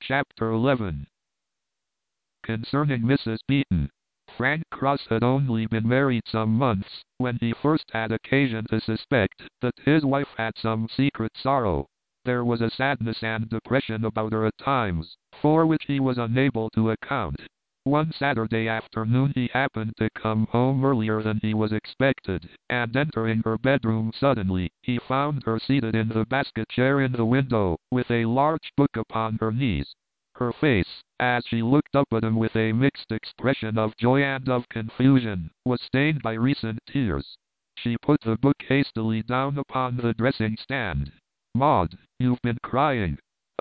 Chapter 11. Concerning Mrs. Beeton. Frank Cross had only been married some months, when he first had occasion to suspect that his wife had some secret sorrow. There was a sadness and depression about her at times, for which he was unable to account. One Saturday afternoon he happened to come home earlier than he was expected, and entering her bedroom suddenly, he found her seated in the basket chair in the window, with a large book upon her knees. Her face, as she looked up at him with a mixed expression of joy and of confusion, was stained by recent tears. She put the book hastily down upon the dressing stand. "Maud, you've been crying.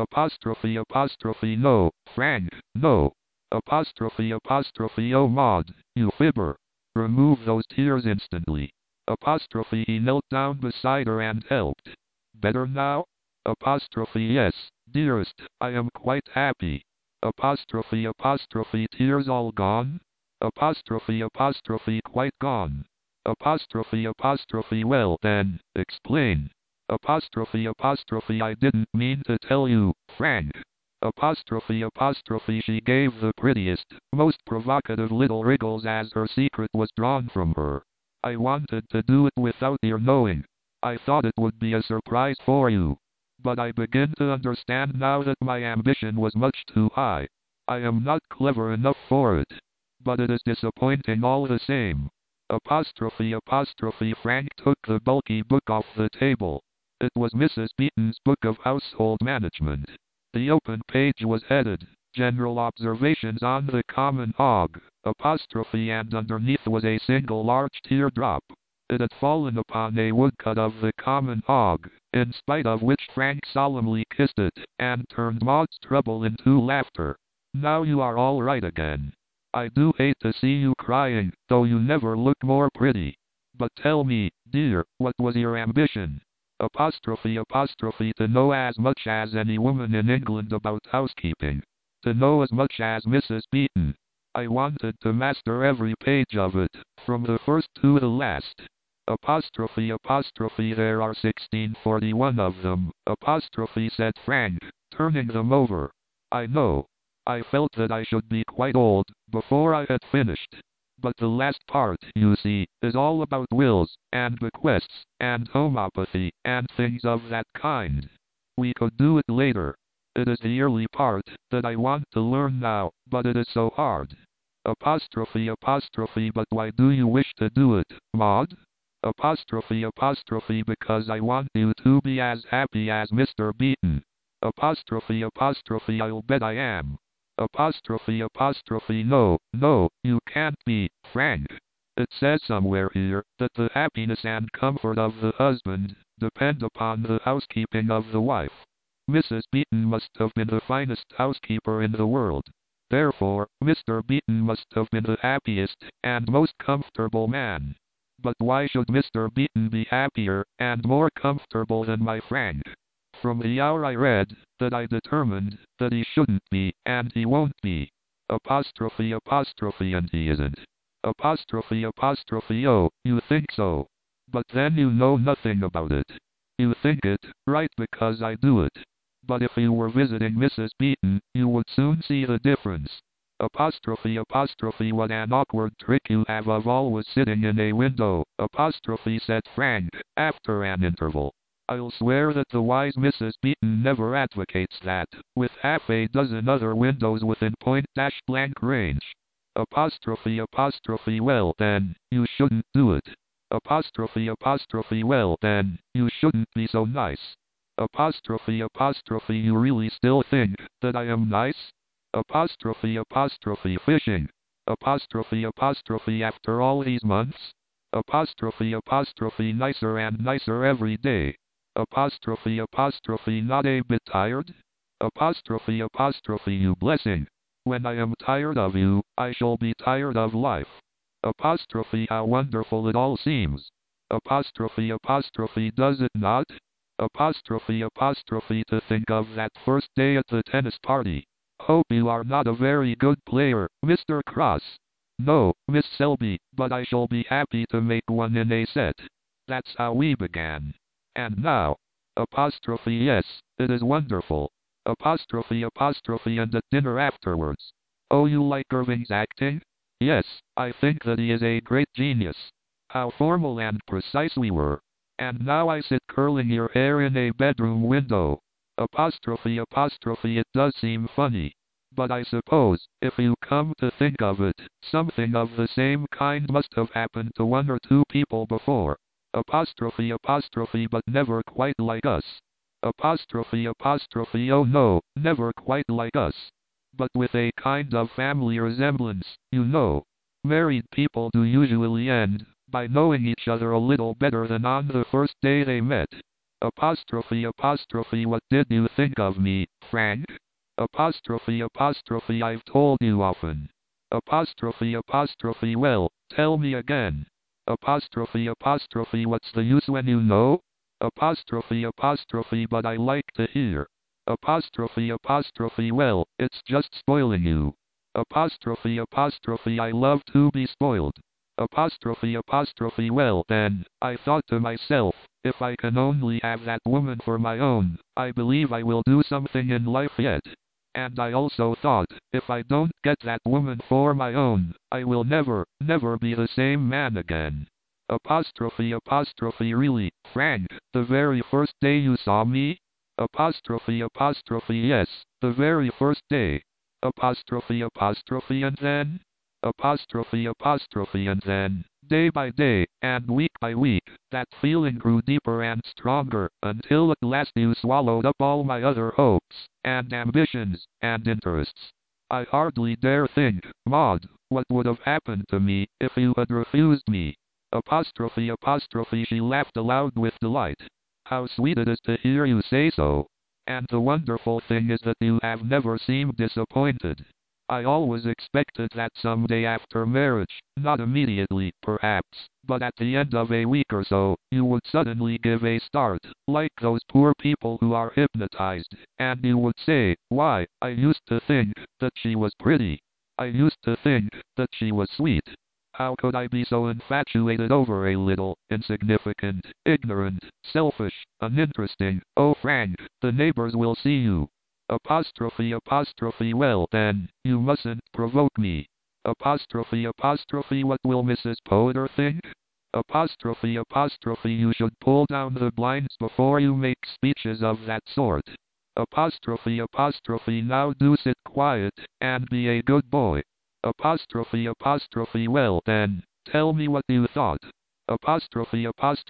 No, Frank, no. Oh Maud, you fibber. Remove those tears instantly. He knelt down beside her and helped. Better now? Yes, dearest, I am quite happy. Tears all gone? Quite gone. Well then, explain. I didn't mean to tell you, Frank. She gave the prettiest, most provocative little wriggles as her secret was drawn from her. I wanted to do it without your knowing. I thought it would be a surprise for you. But I begin to understand now that my ambition was much too high. I am not clever enough for it. But it is disappointing all the same. Frank took the bulky book off the table. It was Mrs. Beeton's book of household management. The open page was headed, General Observations on the Common Hog, and underneath was a single large teardrop. It had fallen upon a woodcut of the common hog, in spite of which Frank solemnly kissed it, and turned Maud's trouble into laughter. Now you are all right again. I do hate to see you crying, though you never look more pretty. But tell me, dear, what was your ambition? To know as much as any woman in England about housekeeping. To know as much as Mrs. Beeton. I wanted to master every page of it, from the first to the last. There are 1641 of them, said Frank, turning them over. I know. I felt that I should be quite old, before I had finished. But the last part, you see, is all about wills, and bequests, and homeopathy, and things of that kind. We could do it later. It is the early part, that I want to learn now, but it is so hard. But why do you wish to do it, Maud? Because I want you to be as happy as Mr. Beeton. I'll bet I am. No, you can't be, Frank. It says somewhere here, that the happiness and comfort of the husband, depend upon the housekeeping of the wife. Mrs. Beeton must have been the finest housekeeper in the world. Therefore, Mr. Beeton must have been the happiest, and most comfortable man. But why should Mr. Beeton be happier, and more comfortable than my Frank? From the hour I read, that I determined, that he shouldn't be, and he won't be. And he isn't. Oh, you think so. But then you know nothing about it. You think it, right, because I do it. But if you were visiting Mrs. Beeton, you would soon see the difference. What an awkward trick you have of always sitting in a window, said Frank, after an interval. I'll swear that the wise Mrs. Beeton never advocates that, with half a dozen other windows within point-blank range. Well then, you shouldn't do it. Well then, you shouldn't be so nice. You really still think, that I am nice? Fishing. After all these months? Nicer and nicer every day. Not a bit tired? You blessing. When I am tired of you, I shall be tired of life. How wonderful it all seems. Does it not? To think of that first day at the tennis party. Hope you are not a very good player, Mr. Cross. No, Miss Selby, but I shall be happy to make one in a set. That's how we began. And now, yes, it is wonderful. Apostrophe and at dinner afterwards. Oh, you like Irving's acting? Yes, I think that he is a great genius. How formal and precise we were. And now I sit curling your hair in a bedroom window. Apostrophe, it does seem funny. But I suppose, if you come to think of it, something of the same kind must have happened to one or two people before. Apostrophe, but never quite like us. Apostrophe, oh no, never quite like us. But with a kind of family resemblance, you know. Married people do usually end by knowing each other a little better than on the first day they met. Apostrophe, what did you think of me, Frank? Apostrophe, I've told you often. Apostrophe, well, tell me again. Apostrophe, what's the use when you know? Apostrophe, but I like to hear. Apostrophe, well, it's just spoiling you. Apostrophe, I love to be spoiled. Apostrophe, well then, I thought to myself, if I can only have that woman for my own, I believe I will do something in life yet. And I also thought, if I don't get that woman for my own, I will never be the same man again. Apostrophe, really, Frank, the very first day you saw me? Apostrophe, yes, the very first day. Apostrophe, and then? Apostrophe, and then, day by day, and week by week, that feeling grew deeper and stronger, until at last you swallowed up all my other hopes, and ambitions, and interests. I hardly dare think, Maud, what would have happened to me, if you had refused me. Apostrophe, she laughed aloud with delight. How sweet it is to hear you say so. And the wonderful thing is that you have never seemed disappointed. I always expected that someday after marriage, not immediately, perhaps, but at the end of a week or so, you would suddenly give a start, like those poor people who are hypnotized, and you would say, why, I used to think that she was pretty. I used to think that she was sweet. How could I be so infatuated over a little, insignificant, ignorant, selfish, uninteresting? Oh, Frank, the neighbors will see you. Apostrophe, well then, you mustn't provoke me. Apostrophe, what will Mrs. Potter think? Apostrophe, you should pull down the blinds before you make speeches of that sort. Apostrophe, now do sit quiet, and be a good boy. Apostrophe, well then, tell me what you thought. Apostrophe,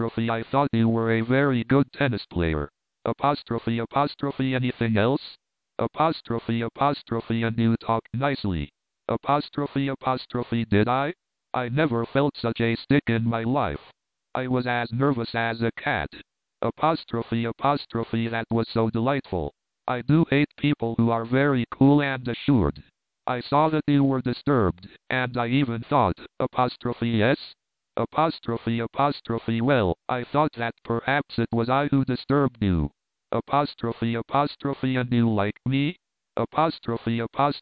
I thought you were a very good tennis player. Apostrophe, anything else? Apostrophe, and you talk nicely. Apostrophe, did I? I never felt such a stick in my life. I was as nervous as a cat. Apostrophe, that was so delightful. I do hate people who are very cool and assured. I saw that you were disturbed, and I even thought, apostrophe yes? Apostrophe, well, I thought that perhaps it was I who disturbed you. Apostrophe, and you like me? Apostrophe,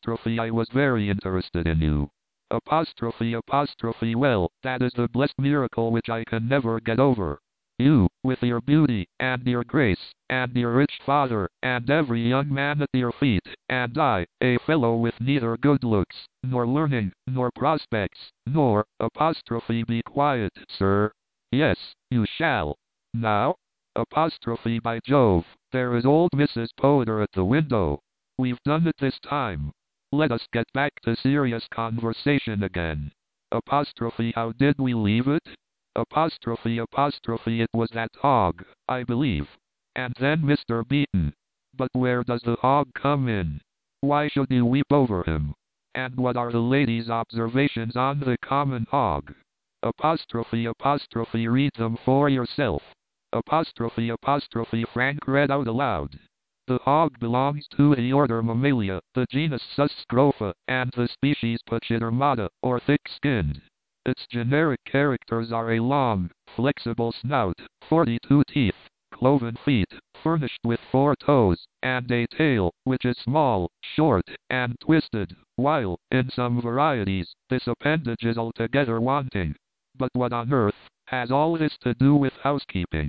I was very interested in you. Apostrophe, well, that is the blessed miracle which I can never get over. You, with your beauty, and your grace, and your rich father, and every young man at your feet, and I, a fellow with neither good looks, nor learning, nor prospects, nor, apostrophe be quiet, sir. Yes, you shall. Now? Apostrophe by Jove, there is old Mrs. Potter at the window. We've done it this time. Let us get back to serious conversation again. Apostrophe, how did we leave it? Apostrophe, it was that hog, I believe. And then Mr. Beeton. But where does the hog come in? Why should you weep over him? And what are the lady's observations on the common hog? Apostrophe, read them for yourself. Apostrophe, Frank read out aloud. The hog belongs to the order Mammalia, the genus Suscrofa, and the species Pachydermata, or thick-skinned. Its generic characters are a long, flexible snout, 42 teeth, cloven feet, furnished with 4 toes, and a tail, which is small, short, and twisted, while, in some varieties, this appendage is altogether wanting. But what on earth has all this to do with housekeeping?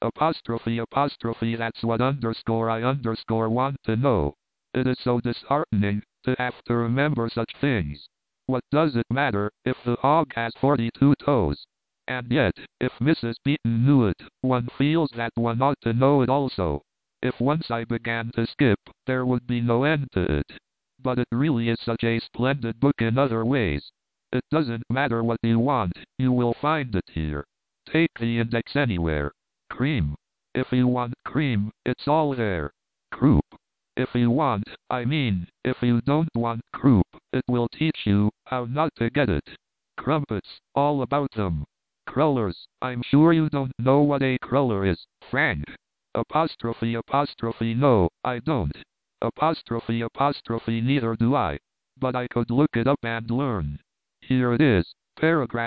Apostrophe apostrophe that's what underscore I underscore want to know. It is so disheartening to have to remember such things. What does it matter if the hog has 42 toes? And yet, if Mrs. Beaton knew it, one feels that one ought to know it also. If once I began to skip, there would be no end to it. But it really is such a splendid book in other ways. It doesn't matter what you want, you will find it here. Take the index anywhere. Cream. If you want cream, it's all there. Croup. If you want, if you don't want croup, it will teach you how not to get it. Crumpets, all about them. Crullers, I'm sure you don't know what a cruller is, Frank. Apostrophe apostrophe no, I don't. Apostrophe apostrophe neither do I. But I could look it up and learn. Here it is, paragraph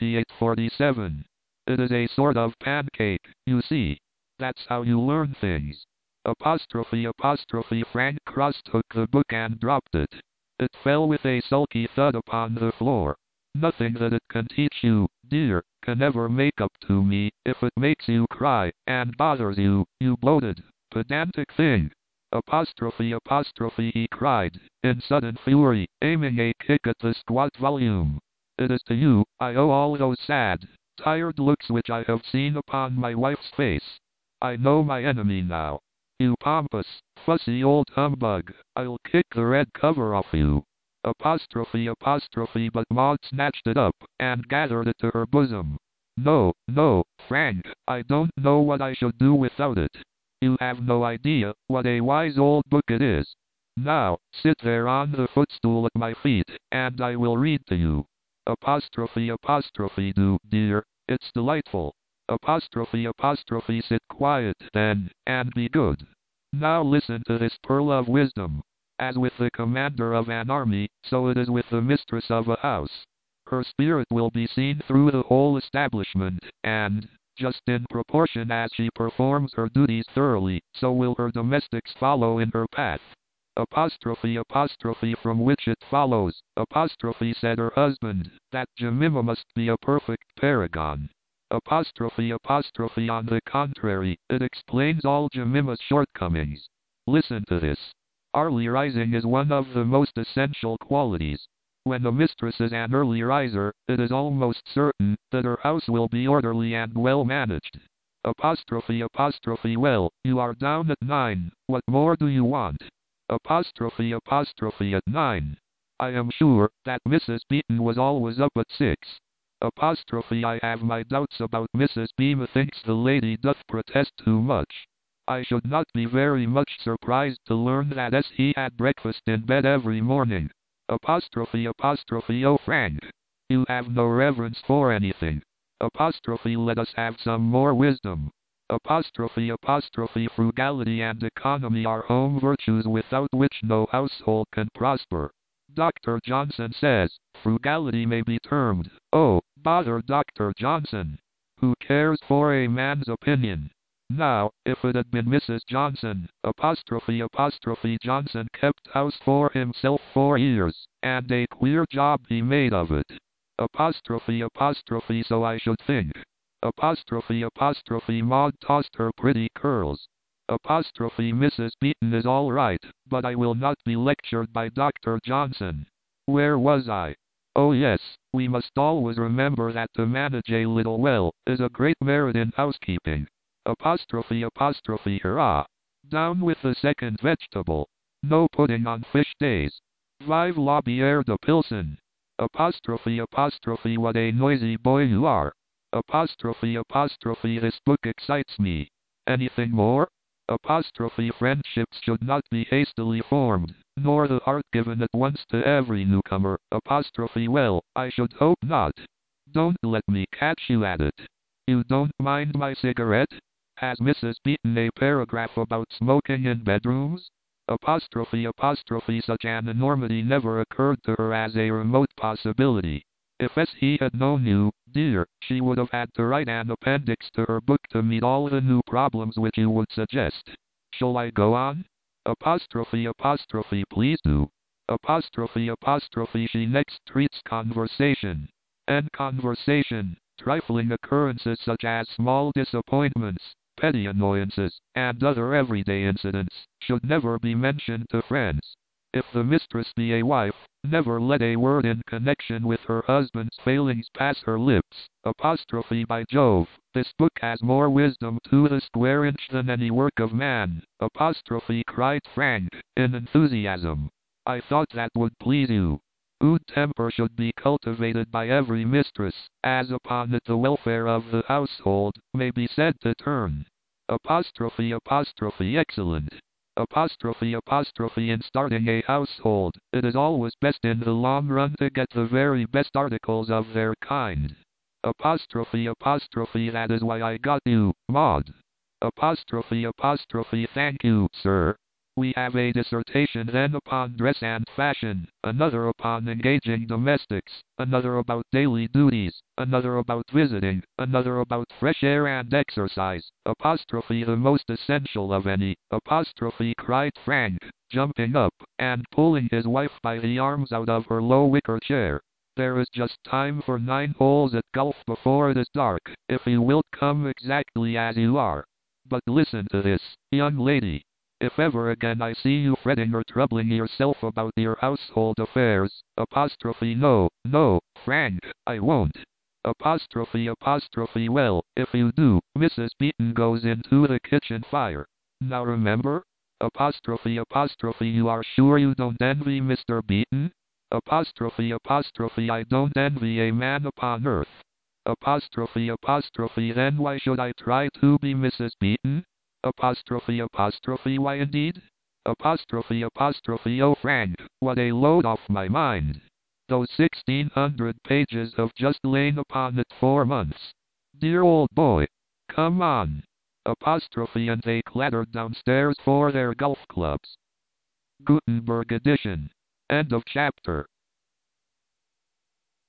2847. It is a sort of pancake, you see. That's how you learn things. Apostrophe apostrophe Frank cross-took the book and dropped it. It fell with a sulky thud upon the floor. Nothing that it can teach you, dear, can ever make up to me if it makes you cry and bothers you, you bloated, pedantic thing. Apostrophe apostrophe he cried, in sudden fury, aiming a kick at the squat volume. It is to you I owe all those sad, tired looks which I have seen upon my wife's face. I know my enemy now. You pompous, fussy old humbug, I'll kick the red cover off you. Apostrophe apostrophe but Maud snatched it up, and gathered it to her bosom. No, no, Frank, I don't know what I should do without it. You have no idea what a wise old book it is. Now, sit there on the footstool at my feet, and I will read to you. Apostrophe apostrophe do, dear, it's delightful. Apostrophe apostrophe sit quiet then, and be good. Now listen to this pearl of wisdom. As with the commander of an army, so it is with the mistress of a house. Her spirit will be seen through the whole establishment, and, just in proportion as she performs her duties thoroughly, so will her domestics follow in her path. Apostrophe apostrophe from which it follows, apostrophe said her husband, that Jemima must be a perfect paragon. Apostrophe apostrophe on the contrary, it explains all Jemima's shortcomings. Listen to this. Early rising is one of the most essential qualities. When the mistress is an early riser, it is almost certain that her house will be orderly and well managed. Apostrophe apostrophe well, you are down at 9, what more do you want? Apostrophe apostrophe at 9. I am sure that Mrs. Beaton was always up at 6. Apostrophe I have my doubts about Mrs. B. Methinks the lady doth protest too much. I should not be very much surprised to learn that he had breakfast in bed every morning. Apostrophe apostrophe oh Frank, you have no reverence for anything. Apostrophe let us have some more wisdom. Apostrophe apostrophe frugality and economy are home virtues without which no household can prosper. Dr. Johnson says, frugality may be termed, oh, bother Dr. Johnson. Who cares for a man's opinion? Now, if it had been Mrs. Johnson, apostrophe apostrophe Johnson kept house for himself 4 years, and a queer job he made of it. Apostrophe apostrophe so I should think. Apostrophe apostrophe Maud tossed her pretty curls. Apostrophe Mrs. Beaton is all right, but I will not be lectured by Dr. Johnson. Where was I? Oh yes, we must always remember that to manage a little well is a great merit in housekeeping. Apostrophe apostrophe hurrah. Down with the second vegetable. No pudding on fish days. Vive la bière de Pilsen. Apostrophe apostrophe what a noisy boy you are. Apostrophe apostrophe this book excites me. Anything more? Apostrophe friendships should not be hastily formed, nor the heart given at once to every newcomer. Apostrophe well, I should hope not. Don't let me catch you at it. You don't mind my cigarette? Has Mrs. Beaton a paragraph about smoking in bedrooms? Apostrophe apostrophe such an enormity never occurred to her as a remote possibility. If he had known you, dear, she would have had to write an appendix to her book to meet all the new problems which you would suggest. Shall I go on? Apostrophe apostrophe please do. Apostrophe apostrophe she next treats conversation. And conversation, trifling occurrences such as small disappointments, petty annoyances, and other everyday incidents, should never be mentioned to friends. If the mistress be a wife, never let a word in connection with her husband's failings pass her lips. Apostrophe by Jove, this book has more wisdom to the square inch than any work of man. Apostrophe, cried Frank, in enthusiasm. I thought that would please you. Good temper should be cultivated by every mistress, as upon it the welfare of the household may be said to turn. Apostrophe, excellent. Apostrophe, in starting a household, it is always best in the long run to get the very best articles of their kind. Apostrophe, that is why I got you, Maud. Apostrophe, thank you, sir. We have a dissertation then upon dress and fashion, another upon engaging domestics, another about daily duties, another about visiting, another about fresh air and exercise. Apostrophe, the most essential of any. Apostrophe, cried Frank, jumping up, and pulling his wife by the arms out of her low wicker chair. There is just time for 9 holes at golf before it is dark, if you wilt come exactly as you are. But listen to this, young lady. If ever again I see you fretting or troubling yourself about your household affairs, apostrophe no, Frank, I won't. Apostrophe, well, if you do, Mrs. Beeton goes into the kitchen fire. Now remember? Apostrophe, you are sure you don't envy Mr. Beeton? Apostrophe, I don't envy a man upon earth. Apostrophe, then why should I try to be Mrs. Beeton? Apostrophe, why indeed? Apostrophe, oh Frank, what a load off my mind. Those 1,600 pages have just lain upon it 4 months. Dear old boy, come on. Apostrophe, and they clattered downstairs for their golf clubs. Gutenberg edition. End of chapter.